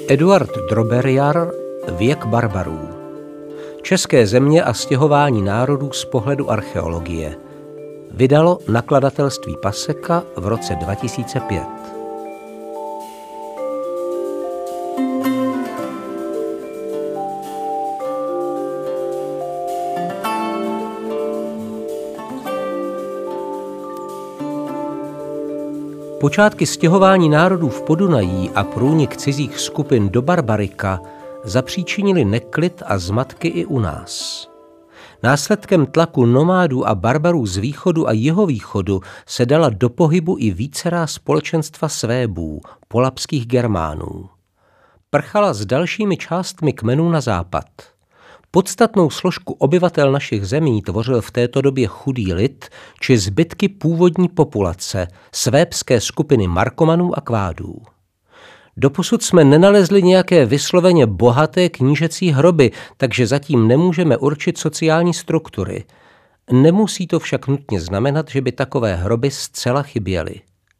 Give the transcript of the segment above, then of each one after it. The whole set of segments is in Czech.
Eduard Droberjar, Věk barbarů. České země a stěhování národů z pohledu archeologie. Vydalo nakladatelství Paseka v roce 2005. Počátky stěhování národů v Podunají a průnik cizích skupin do Barbarika zapříčinili neklid a zmatky i u nás. Následkem tlaku nomádů a barbarů z východu a jihovýchodu se dala do pohybu i vícerá společenstva Svébů, polabských Germánů. Prchala s dalšími částmi kmenů na západ. Podstatnou složku obyvatel našich zemí tvořil v této době chudý lid či zbytky původní populace, svébské skupiny Markomanů a Kvádů. Doposud jsme nenalezli nějaké vysloveně bohaté knížecí hroby, takže zatím nemůžeme určit sociální struktury. Nemusí to však nutně znamenat, že by takové hroby zcela chyběly.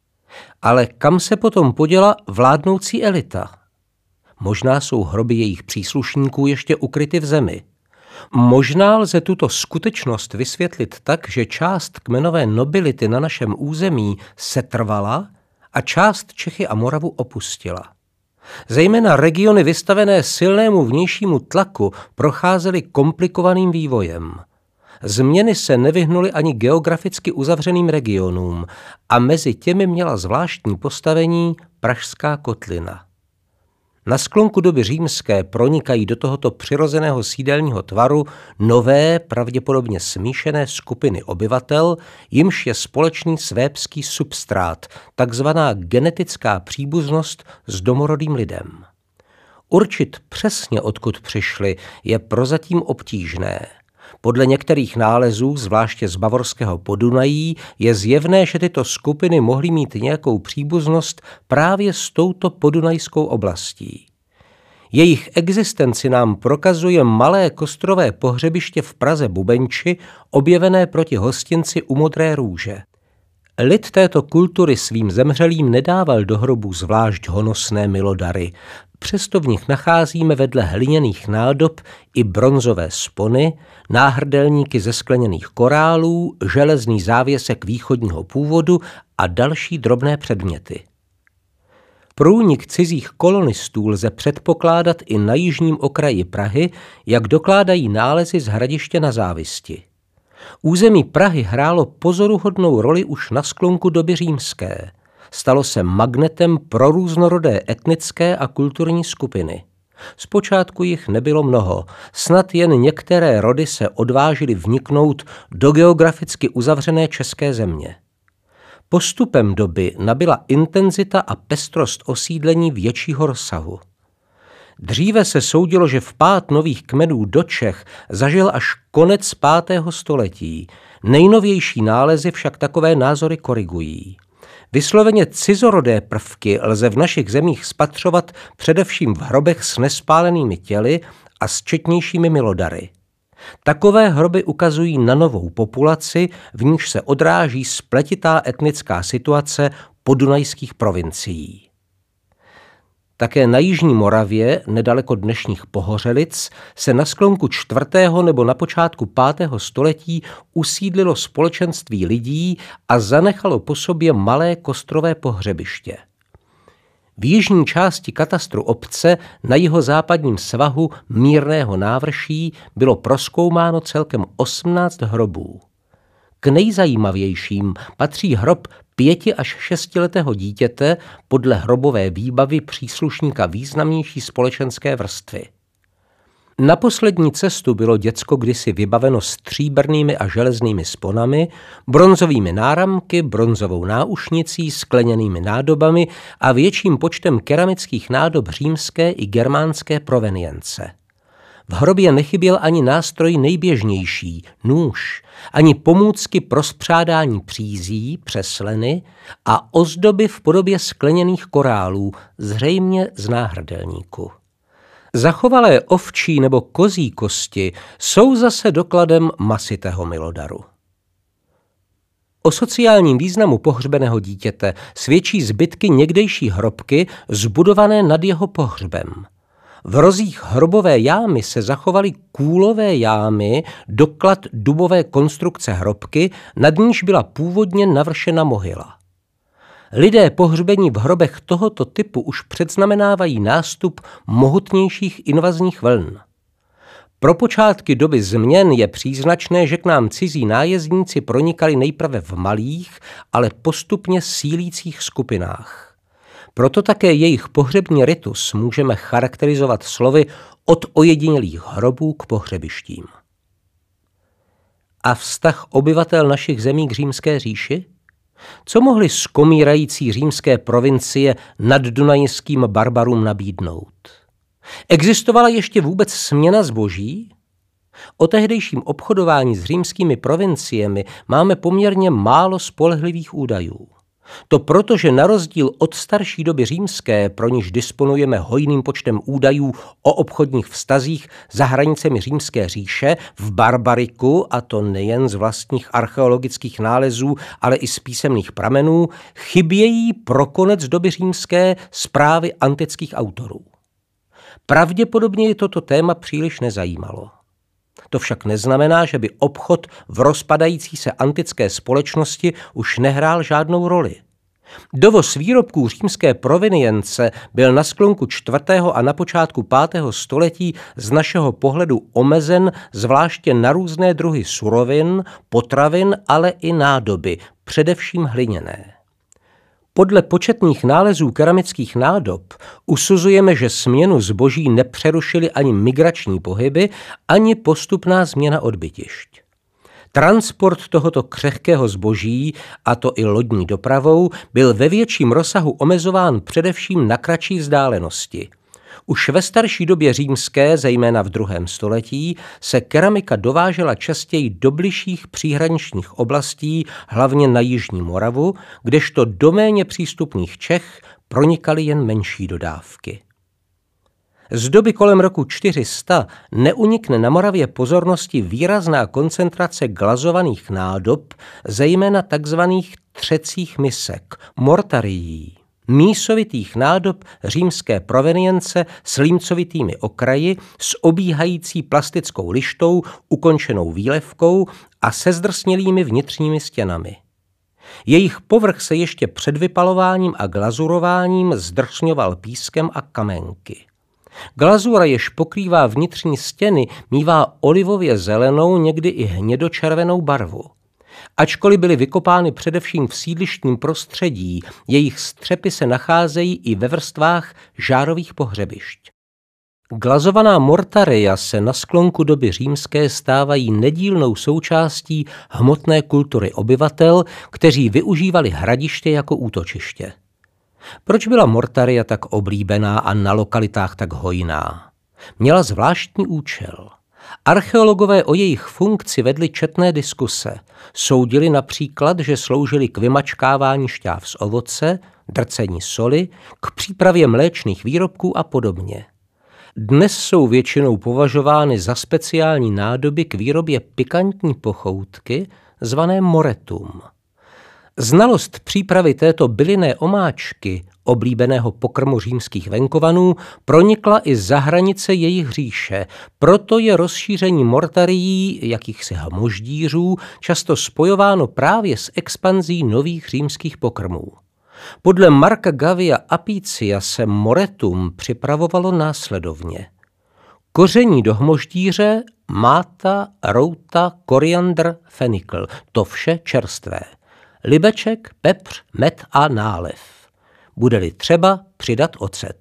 Ale kam se potom poděla vládnoucí elita? Možná jsou hroby jejich příslušníků ještě ukryty v zemi. Možná lze tuto skutečnost vysvětlit tak, že část kmenové nobility na našem území setrvala a část Čechy a Moravu opustila. Zejména regiony vystavené silnému vnějšímu tlaku procházely komplikovaným vývojem. Změny se nevyhnuly ani geograficky uzavřeným regionům a mezi těmi měla zvláštní postavení Pražská kotlina. Na sklonku doby římské pronikají do tohoto přirozeného sídelního tvaru nové, pravděpodobně smíšené skupiny obyvatel, jimž je společný svébský substrát, takzvaná genetická příbuznost s domorodým lidem. Určit přesně, odkud přišli, je prozatím obtížné. Podle některých nálezů, zvláště z bavorského Podunají, je zjevné, že tyto skupiny mohly mít nějakou příbuznost právě s touto podunajskou oblastí. Jejich existenci nám prokazuje malé kostrové pohřebiště v Praze Bubenči, objevené proti hostinci u Modré růže. Lid této kultury svým zemřelým nedával do hrobů zvlášť honosné milodary, přesto v nich nacházíme vedle hliněných nádob i bronzové spony, náhrdelníky ze skleněných korálů, železný závěsek východního původu a další drobné předměty. Průnik cizích kolonistů lze předpokládat i na jižním okraji Prahy, jak dokládají nálezy z Hradiště na Závisti. Území Prahy hrálo pozoruhodnou roli už na sklonku doby římské. Stalo se magnetem pro různorodé etnické a kulturní skupiny. Zpočátku jich nebylo mnoho, snad jen některé rody se odvážily vniknout do geograficky uzavřené české země. Postupem doby nabyla intenzita a pestrost osídlení většího rozsahu. Dříve se soudilo, že vpád nových kmenů do Čech zažil až konec 5. století. Nejnovější nálezy však takové názory korigují. Vysloveně cizorodé prvky lze v našich zemích spatřovat především v hrobech s nespálenými těly a s četnějšími milodary. Takové hroby ukazují na novou populaci, v níž se odráží spletitá etnická situace podunajských provincií. Také na jižní Moravě, nedaleko dnešních Pohořelic, se na sklonku 4. nebo na počátku 5. století usídlilo společenství lidí a zanechalo po sobě malé kostrové pohřebiště. V jižní části katastru obce na jihozápadním svahu mírného návrší bylo prozkoumáno celkem 18 hrobů. K nejzajímavějším patří hrob 5- až 6letého dítěte podle hrobové výbavy příslušníka významnější společenské vrstvy. Na poslední cestu bylo děcko kdysi vybaveno stříbrnými a železnými sponami, bronzovými náramky, bronzovou náušnicí, skleněnými nádobami a větším počtem keramických nádob římské i germánské provenience. V hrobě nechyběl ani nástroj nejběžnější, nůž, ani pomůcky pro spřádání přízí, přesleny a ozdoby v podobě skleněných korálů, zřejmě z náhrdelníku. Zachovalé ovčí nebo kozí kosti jsou zase dokladem masitého milodaru. O sociálním významu pohřbeného dítěte svědčí zbytky někdejší hrobky zbudované nad jeho pohřbem. V rozích hrobové jámy se zachovaly kůlové jámy, doklad dubové konstrukce hrobky, nad níž byla původně navršena mohyla. Lidé pohřbení v hrobech tohoto typu už předznamenávají nástup mohutnějších invazních vln. Pro počátky doby změn je příznačné, že k nám cizí nájezdníci pronikali nejprve v malých, ale postupně sílících skupinách. Proto také jejich pohřební ritus můžeme charakterizovat slovy od ojedinělých hrobů k pohřebištím. A vztah obyvatel našich zemí k Římské říši? Co mohly skomírající římské provincie nad dunajským barbarům nabídnout? Existovala ještě vůbec směna zboží? O tehdejším obchodování s římskými provinciemi máme poměrně málo spolehlivých údajů. To proto, že na rozdíl od starší doby římské, pro níž disponujeme hojným počtem údajů o obchodních vztazích za hranicemi Římské říše, v Barbariku, a to nejen z vlastních archeologických nálezů, ale i z písemných pramenů, chybějí pro konec doby římské zprávy antických autorů. Pravděpodobně je toto téma příliš nezajímalo. To však neznamená, že by obchod v rozpadající se antické společnosti už nehrál žádnou roli. Dovoz výrobků římské provenience byl na sklonku 4. a na počátku 5. století z našeho pohledu omezen zvláště na různé druhy surovin, potravin, ale i nádoby, především hliněné. Podle početných nálezů keramických nádob usuzujeme, že směnu zboží nepřerušily ani migrační pohyby, ani postupná změna odbytišť. Transport tohoto křehkého zboží, a to i lodní dopravou, byl ve větším rozsahu omezován především na kratší vzdálenosti. Už ve starší době římské, zejména v 2. století, se keramika dovážela častěji do bližších příhraničních oblastí, hlavně na jižní Moravu, kdežto do méně přístupných Čech pronikaly jen menší dodávky. Z doby kolem roku 400 neunikne na Moravě pozornosti výrazná koncentrace glazovaných nádob, zejména takzvaných třecích misek, mortarií. Mísovitých nádob římské provenience s límcovitými okraji, s obíhající plastickou lištou, ukončenou výlevkou a se zdrsnělými vnitřními stěnami. Jejich povrch se ještě před vypalováním a glazurováním zdrsňoval pískem a kamenky. Glazura, jež pokrývá vnitřní stěny, mívá olivově zelenou, někdy i hnědočervenou barvu. Ačkoliv byly vykopány především v sídlištním prostředí, jejich střepy se nacházejí i ve vrstvách žárových pohřebišť. Glazovaná mortaria se na sklonku doby římské stávají nedílnou součástí hmotné kultury obyvatel, kteří využívali hradiště jako útočiště. Proč byla mortaria tak oblíbená a na lokalitách tak hojná? Měla zvláštní účel. Archeologové o jejich funkci vedli četné diskuse. Soudili například, že sloužily k vymačkávání šťáv z ovoce, drcení soli, k přípravě mléčných výrobků a podobně. Dnes jsou většinou považovány za speciální nádoby k výrobě pikantní pochoutky, zvané moretum. Znalost přípravy této bylinné omáčky, oblíbeného pokrmu římských venkovanů, pronikla i za hranice jejich říše, proto je rozšíření mortarií, jakýchsi hmoždířů, často spojováno právě s expanzí nových římských pokrmů. Podle Marka Gavia Apicia se moretum připravovalo následovně. Koření do hmoždíře, máta, routa, koriandr, fenikl, to vše čerstvé. Libeček, pepř, med a nálev. Bude-li třeba přidat ocet.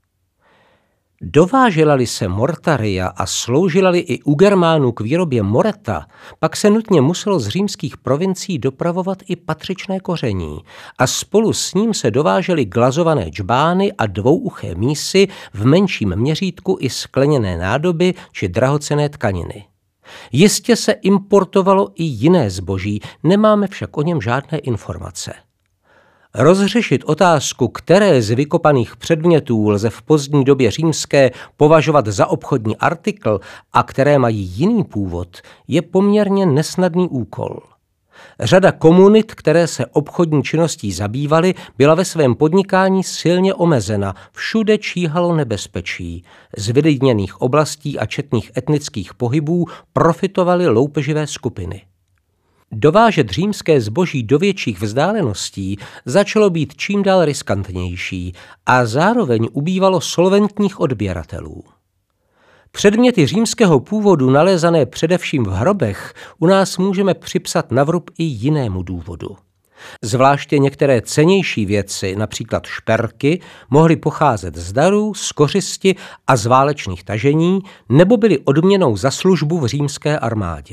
Dovážela-li se mortaria a sloužila-li i u Germánů k výrobě moreta, pak se nutně muselo z římských provincií dopravovat i patřičné koření a spolu s ním se dovážely glazované džbány a dvouuché mísy v menším měřítku i skleněné nádoby či drahocenné tkaniny. Jistě se importovalo i jiné zboží, nemáme však o něm žádné informace. Rozřešit otázku, které z vykopaných předmětů lze v pozdní době římské považovat za obchodní artikl a které mají jiný původ, je poměrně nesnadný úkol. Řada komunit, které se obchodní činností zabývaly, byla ve svém podnikání silně omezena, všude číhalo nebezpečí. Z vylidněných oblastí a četných etnických pohybů profitovaly loupeživé skupiny. Dovážet římské zboží do větších vzdáleností začalo být čím dál riskantnější a zároveň ubývalo solventních odběratelů. Předměty římského původu nalézané především v hrobech u nás můžeme připsat na vrub i jinému důvodu. Zvláště některé cennější věci, například šperky, mohly pocházet z darů, z kořisti a z válečných tažení, nebo byly odměnou za službu v římské armádě.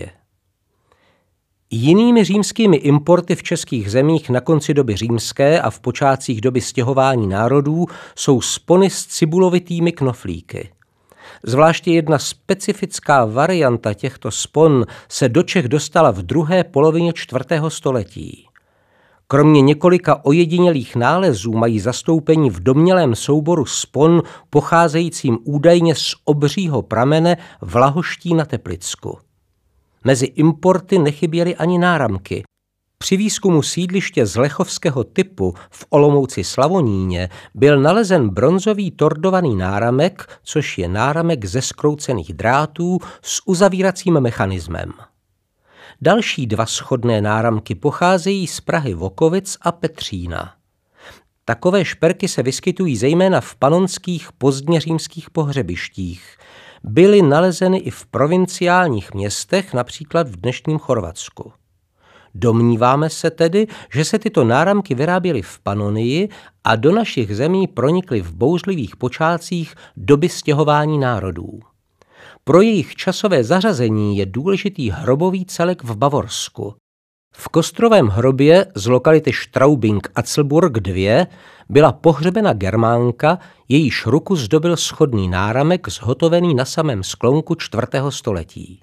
Jinými římskými importy v českých zemích na konci doby římské a v počátcích doby stěhování národů jsou spony s cibulovitými knoflíky. Zvláště jedna specifická varianta těchto spon se do Čech dostala v druhé polovině 4. století. Kromě několika ojedinělých nálezů mají zastoupení v domnělém souboru spon pocházejícím údajně z obřího pramene v Lahoští na Teplicku. Mezi importy nechyběly ani náramky. Při výzkumu sídliště zlechovského typu v Olomouci Slavoníně byl nalezen bronzový tordovaný náramek, což je náramek ze zkroucených drátů s uzavíracím mechanismem. Další dva shodné náramky pocházejí z Prahy Vokovic a Petřína. Takové šperky se vyskytují zejména v panonských pozdněřímských pohřebištích. Byly nalezeny i v provinciálních městech, například v dnešním Chorvatsku. Domníváme se tedy, že se tyto náramky vyráběly v Panonii a do našich zemí pronikly v bouřlivých počátcích doby stěhování národů. Pro jejich časové zařazení je důležitý hrobový celek v Bavorsku. V Kostrovém hrobě z lokality Straubing-Atzelburg 2 byla pohřbena Germánka, jejíž ruku zdobil shodný náramek zhotovený na samém sklonku 4. století.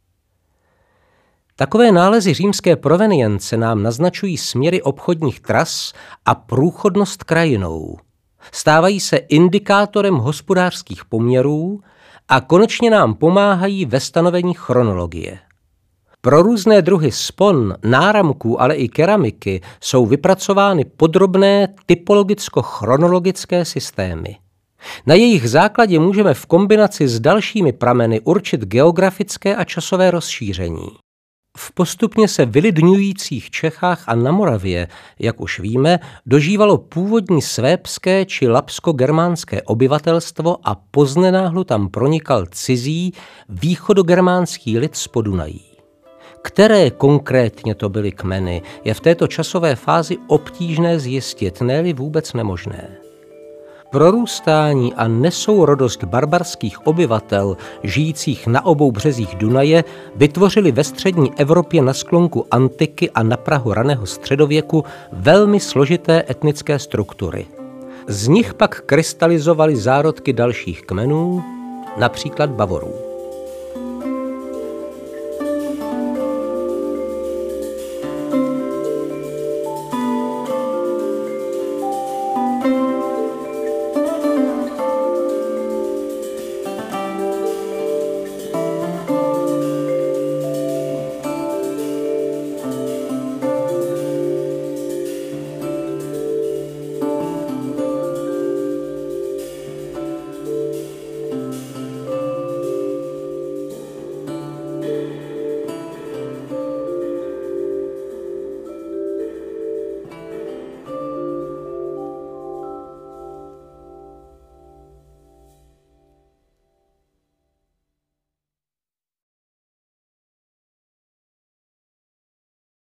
Takové nálezy římské provenience nám naznačují směry obchodních tras a průchodnost krajinou. Stávají se indikátorem hospodářských poměrů a konečně nám pomáhají ve stanovení chronologie. Pro různé druhy spon, náramků, ale i keramiky jsou vypracovány podrobné typologicko-chronologické systémy. Na jejich základě můžeme v kombinaci s dalšími prameny určit geografické a časové rozšíření. V postupně se vylidňujících Čechách a na Moravě, jak už víme, dožívalo původní svébské či lapsko-germánské obyvatelstvo a poznenáhlu tam pronikal cizí východogermánský lid z Podunají. Které konkrétně to byly kmeny, je v této časové fázi obtížné zjistit, ne-li vůbec nemožné. Prorůstání a nesourodost barbarských obyvatel, žijících na obou březích Dunaje, vytvořily ve střední Evropě na sklonku antiky a na prahu raného středověku velmi složité etnické struktury. Z nich pak krystalizovaly zárodky dalších kmenů, například Bavorů.